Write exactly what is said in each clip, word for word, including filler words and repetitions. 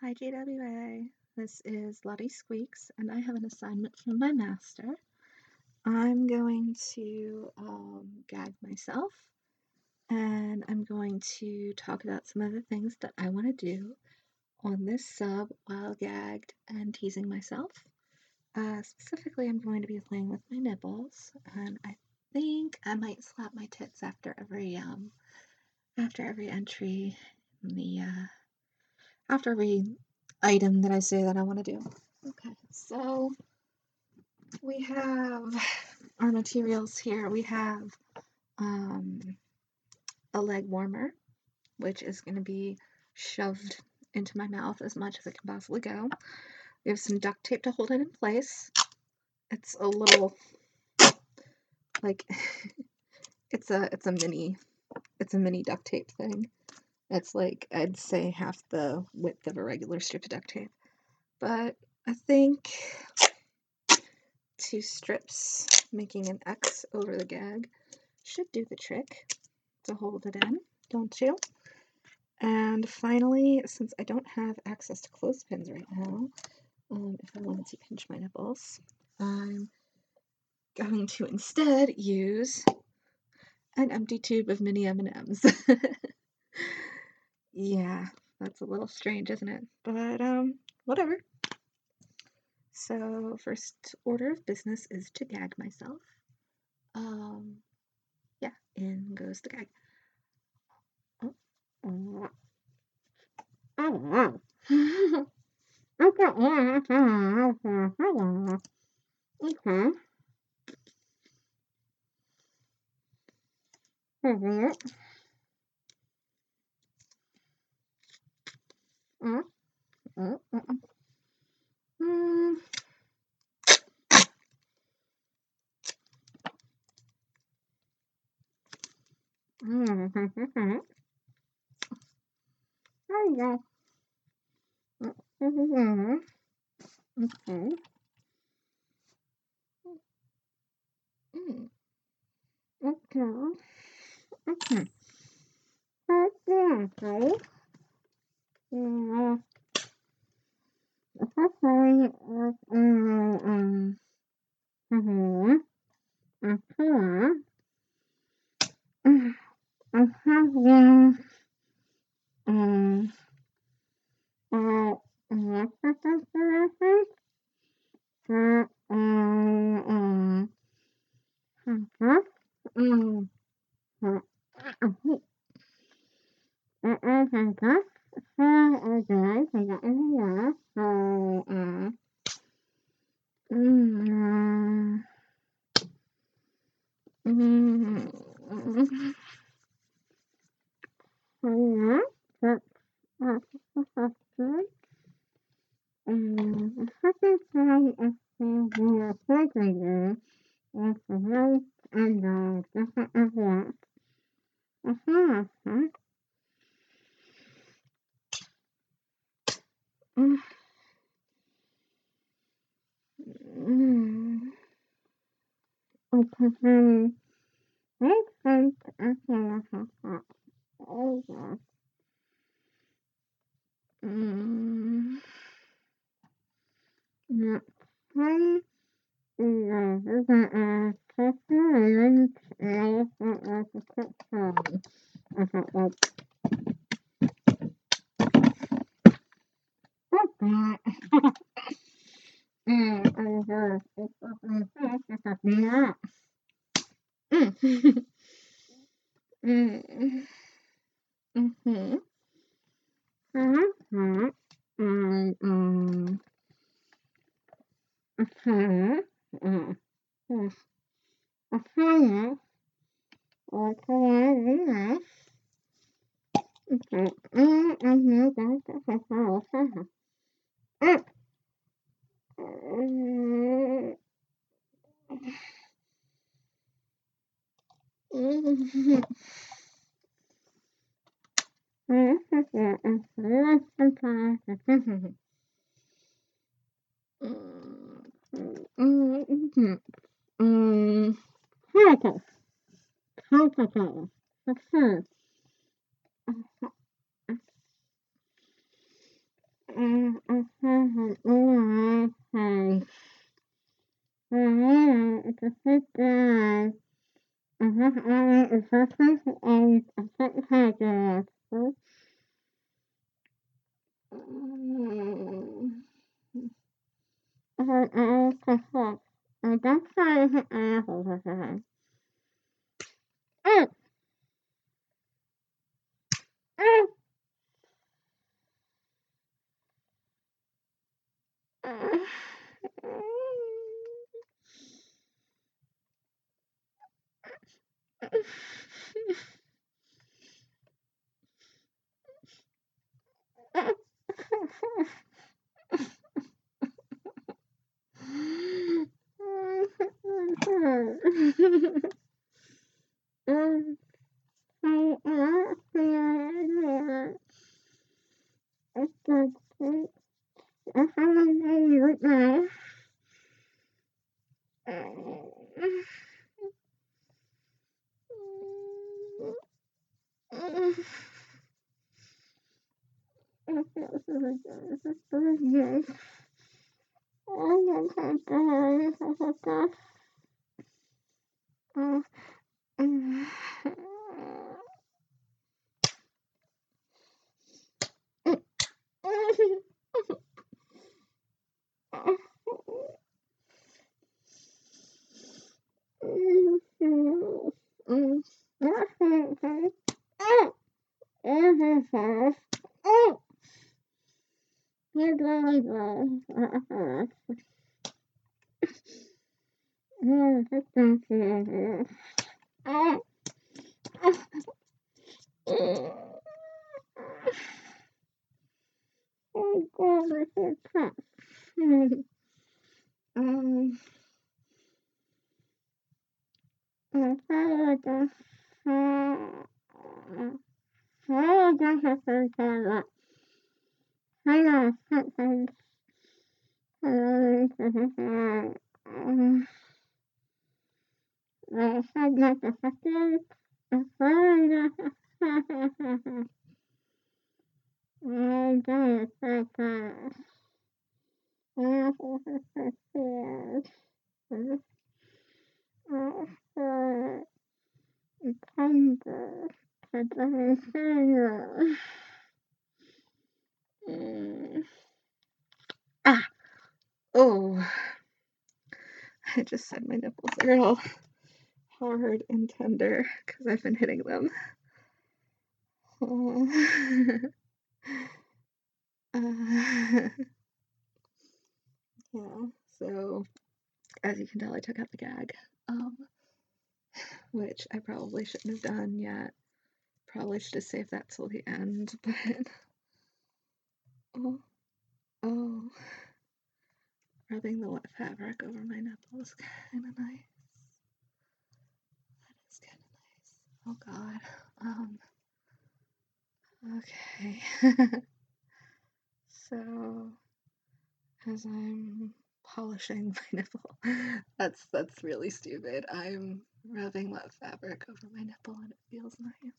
Hi, J W A. This is Lottie Squeaks, and I have an assignment from my master. I'm going to um, gag myself, and I'm going to talk about some of the things that I want to do on this sub while gagged and teasing myself. Uh, specifically, I'm going to be playing with my nipples, and I think I might slap my tits after every um after every entry in the uh, after every item that I say that I want to do. Okay, so we have our materials here. We have um, a leg warmer, which is going to be shoved into my mouth as much as it can possibly go. We have some duct tape to hold it in place. It's a little, like, it's a it's a mini it's a mini duct tape thing. It's like, I'd say, half the width of a regular strip of duct tape. But I think two strips making an X over the gag should do the trick to hold it in, don't you? And finally, since I don't have access to clothespins right now, um, if I wanted to pinch my nipples, I'm going to instead use an empty tube of mini M and M's. Yeah, that's a little strange, isn't it? But, um, whatever. So, first order of business is to gag myself. Um, yeah, in goes the gag. Oh. Oh. Oh. Okay. There you go. Okay. Okay. Okay. Okay. Yeah. Okay. Um. Mhm. Mhm. Mhm. Um. Uh. Um. Um. Okay. Makes sense. Oh, yeah. Mm. Yeah. Hi. Yeah, this is a question and it's a question. Okay, like, what's that? Mm, I'm just, it's something, it's something that. Mm. Mm. Mm-hmm. Mm-hmm. Mm, mm. Mm-hmm. Mm. Yes. Okay. Okay. Okay. Mm, mm-hmm. That's a question. Mm. Mm. Mm. Mm, Haricles. Haricles. That's true. Ah! Oh, I just said my nipples are all hard and tender because I've been hitting them. Oh. uh, yeah, so as you can tell, I took out the gag, um, which I probably shouldn't have done yet. Probably should have saved that till the end, but oh, oh, rubbing the wet fabric over my nipples, kind of nice. That is kind of nice. Oh God. Um. Okay. So as I'm polishing my nipple, that's that's really stupid. I'm rubbing wet fabric over my nipple and it feels nice.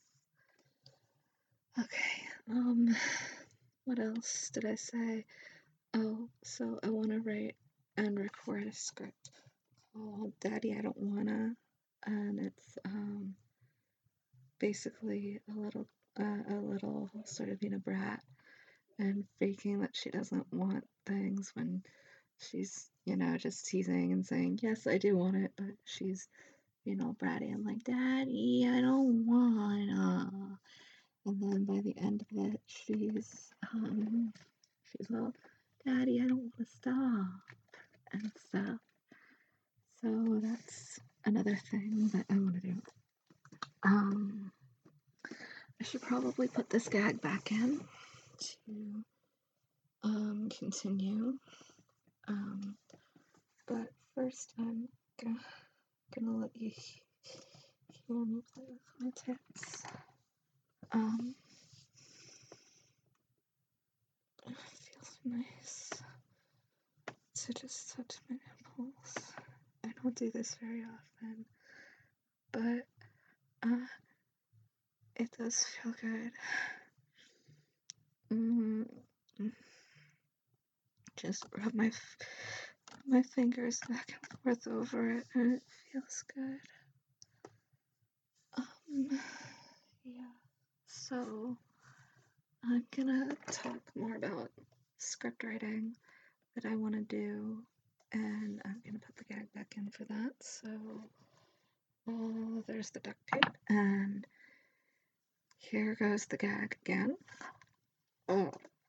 Okay. Um. What else did I say? Oh, so I want to write and record a script called Daddy I Don't Wanna, and it's um basically a little uh, a little sort of being a brat and faking that she doesn't want things when she's, you know, just teasing and saying, yes, I do want it, but she's, you know, bratty. I'm like, Daddy, I don't wanna. And then by the end of it, she's, um, she's all, Daddy, I don't want to stop and stuff. So that's another thing that I want to do. Um, I should probably put this gag back in to um, continue. Um, but first, I'm gonna, gonna let you hear me play with my tits. Um, it feels nice to just touch my nipples. I don't do this very often, but uh, it does feel good. Mm-hmm. just rub my my fingers back and forth over it, and it feels good. Um, yeah. So I'm gonna talk more about script writing that I want to do, and I'm gonna put the gag back in for that. So, oh, there's the duct tape, and here goes the gag again. Oh.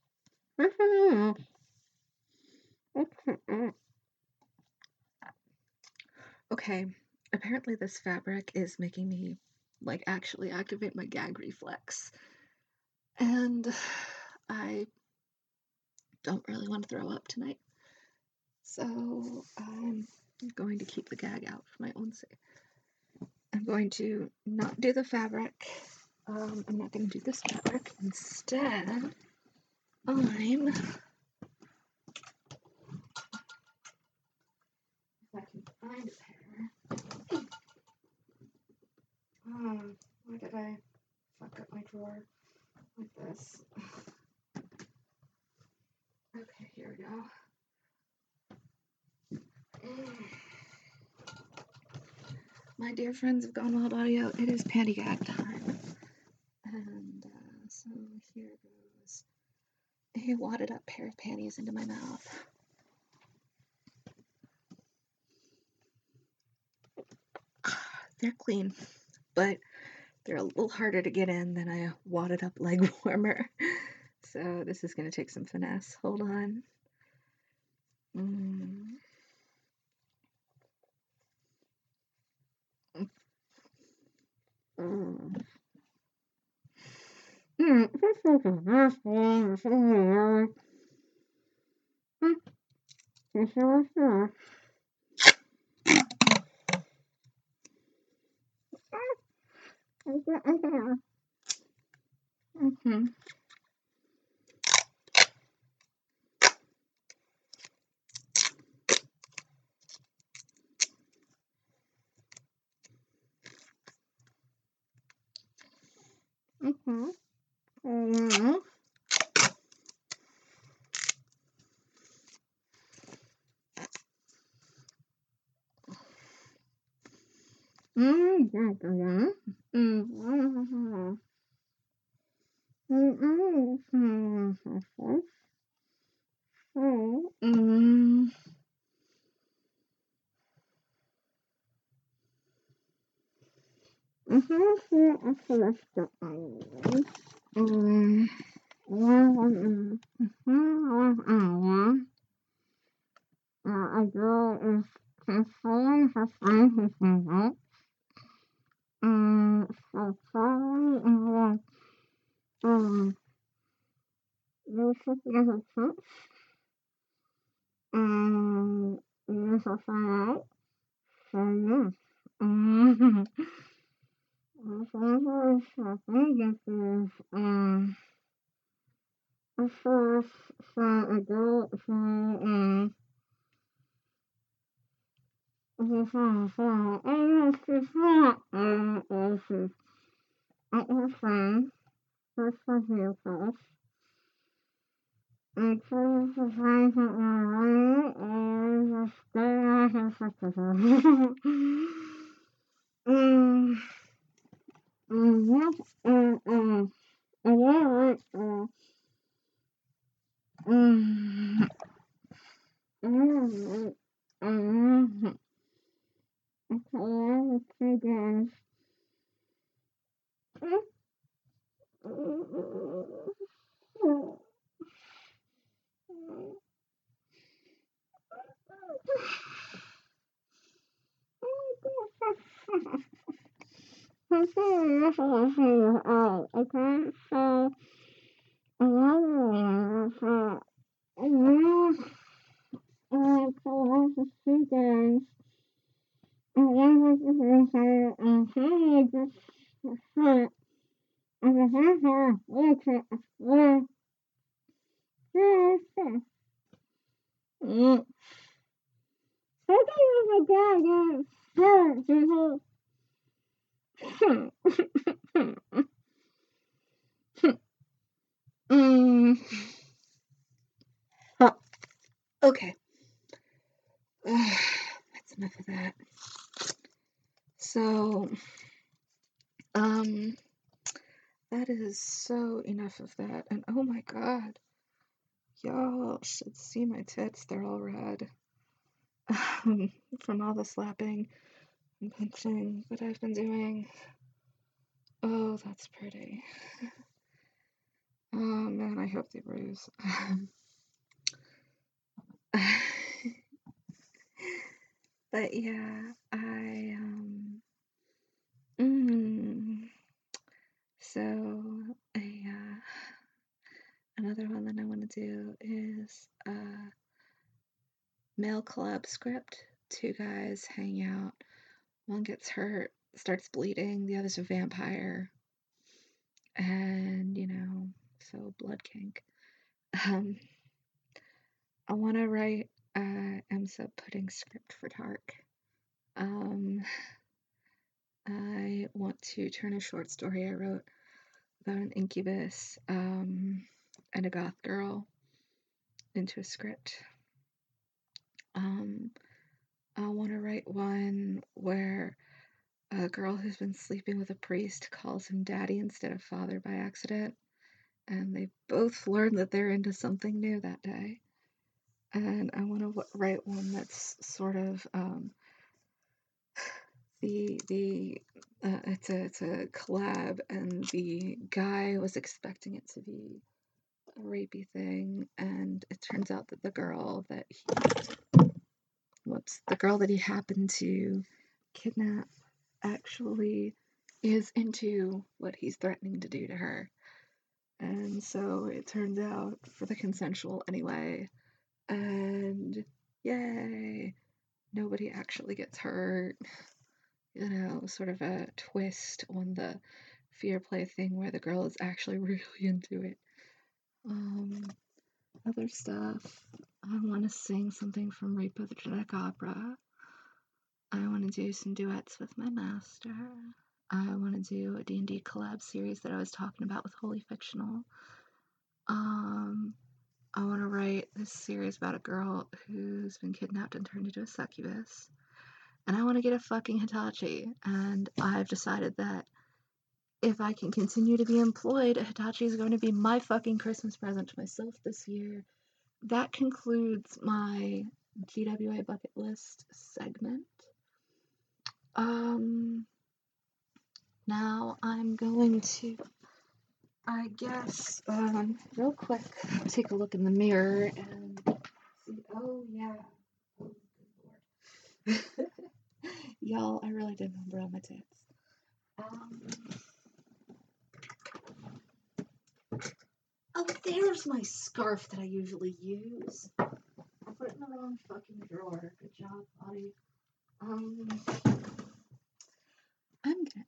Okay, apparently this fabric is making me like actually activate my gag reflex, and I don't really want to throw up tonight, so I'm going to keep the gag out for my own sake. I'm going to not do the fabric. Um, I'm not going to do this fabric. Instead, I'm, if I can find a pair. Um, why did I fuck up my drawer like this? Okay, here we go. My dear friends of Gone Wild Audio, it is panty gag time. And uh, so here goes a wadded up pair of panties into my mouth. They're clean, but they're a little harder to get in than a wadded up leg warmer. So this is going to take some finesse. Hold on. Mm. Mm. Mm-hmm. Mm-hmm. Mm-hmm. Mm-hmm. Mm-hmm. Mm-hmm. A girl is consoling her friend who's been raped. Um, so Charlie and um, there's something as a church, and there's a find out. So yes, um, whatever is happening, this is um, a source from a girl who um, is on the phone, and she's not um, or she's at her friend, first for vehicles. And so the friends that were around and just go out and fuck with her. Um, um, what, um, um, and then what, uh, um, um, um, okay, I would say guys. Okay, so, another one, so, uh, so that's the two guys. And one was the winter, and he was just hurt. And the winter, which was, yes, mm. I think it was a guy that hurt, you know. Mm. Okay. Ugh, that's enough of that. So, um, that is so enough of that. And oh my god, y'all should see my tits. They're all red. Um, from all the slapping and punching that I've been doing. Oh, that's pretty. Oh man, I hope they bruise. But yeah, I, um, mm, so, a, uh, another one that I want to do is a male collab script. Two guys hang out. One gets hurt, starts bleeding. The other's a vampire. And, you know, so blood kink. Um, I want to write a M S U P pudding script for Dark. Um, I want to turn a short story I wrote about an incubus um, and a goth girl into a script. Um, I want to write one where a girl who's been sleeping with a priest calls him daddy instead of father by accident, and they both learn that they're into something new that day. And I want to w- write one that's sort of um, the the uh, it's a it's a collab, and the guy was expecting it to be a rapey thing, and it turns out that the girl that he whoops the girl that he happened to kidnap actually is into what he's threatening to do to her. And so it turns out for the consensual anyway. And yay, nobody actually gets hurt. You know, sort of a twist on the fear play thing where the girl is actually really into it. Um, other stuff. I want to sing something from Rape of the Genetic Opera. I want to do some duets with my master. I want to do a D and D collab series that I was talking about with Holy Fictional. Um, I want to write this series about a girl who's been kidnapped and turned into a succubus. And I want to get a fucking Hitachi. And I've decided that if I can continue to be employed, a Hitachi is going to be my fucking Christmas present to myself this year. That concludes my G W A bucket list segment. Um, now I'm going to, I guess, um, real quick, take a look in the mirror and see. Oh, yeah. Oh, good lord. Y'all, I really did number on my tits. Um, oh, there's my scarf that I usually use. I put it in the wrong fucking drawer. Good job, buddy. Um, I'm gonna,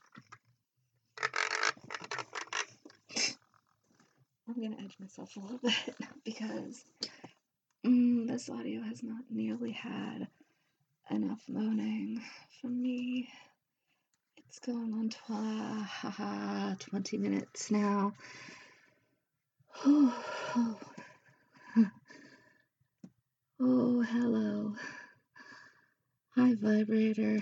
I'm gonna edge myself a little bit because mm, this audio has not nearly had enough moaning from me. It's going on tw- haha, twenty minutes now. Oh, oh, hello. Hi, vibrator.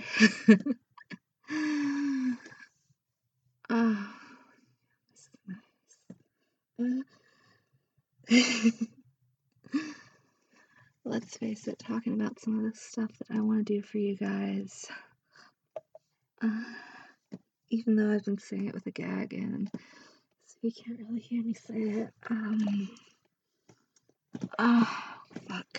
Ah, this is nice. Uh, let's face it, talking about some of the stuff that I want to do for you guys. Uh, even though I've been saying it with a gag in, so you can't really hear me say it. Um, oh, fuck.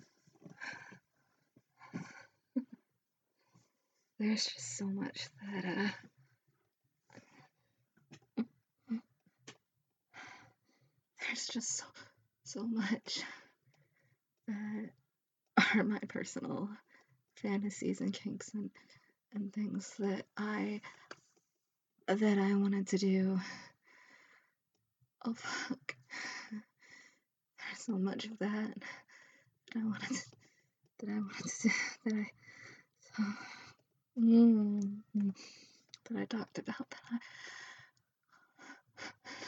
There's just so much that, uh, there's just so, so much that are my personal fantasies and kinks and, and things that I, that I wanted to do. Oh, fuck. There's so much of that that I wanted to, that I wanted to, that I, so, mm, that I talked about, that I, that I'm kind of worked up now myself.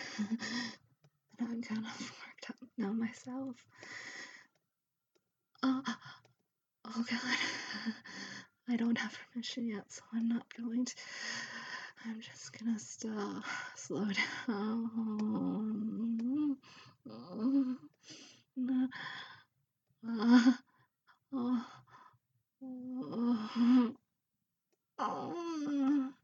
Oh, oh God. I don't have permission yet, so I'm not going to. I'm just gonna stop. Slow down. Uh, oh, oh, oh.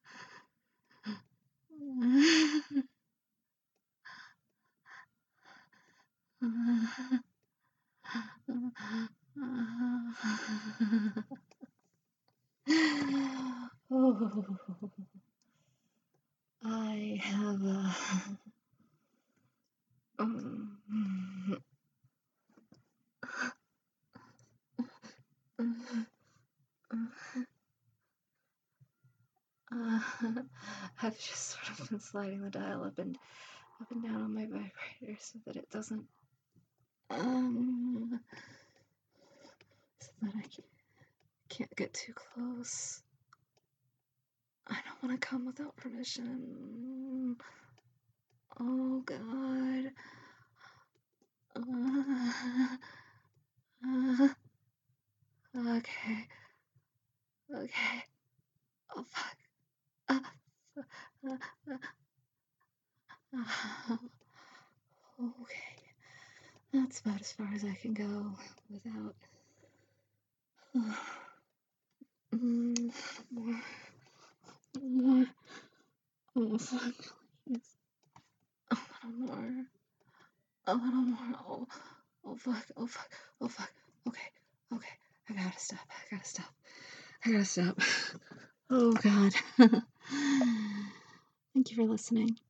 Oh, I have a. Um, uh, I've just sort of been sliding the dial up and up and down on my vibrator so that it doesn't, um, so that I can't get too close. I don't want to come without permission. Oh God. Uh, uh, okay. Okay. Oh fuck. Uh, uh, uh, uh, okay. That's about as far as I can go without. Uh, mm, more. More. Oh fuck. Please. A little more. A little more. Oh. Oh fuck. Oh fuck. Oh fuck. Okay. Okay. I gotta stop. I gotta stop. I gotta stop. Oh God. Thank you for listening.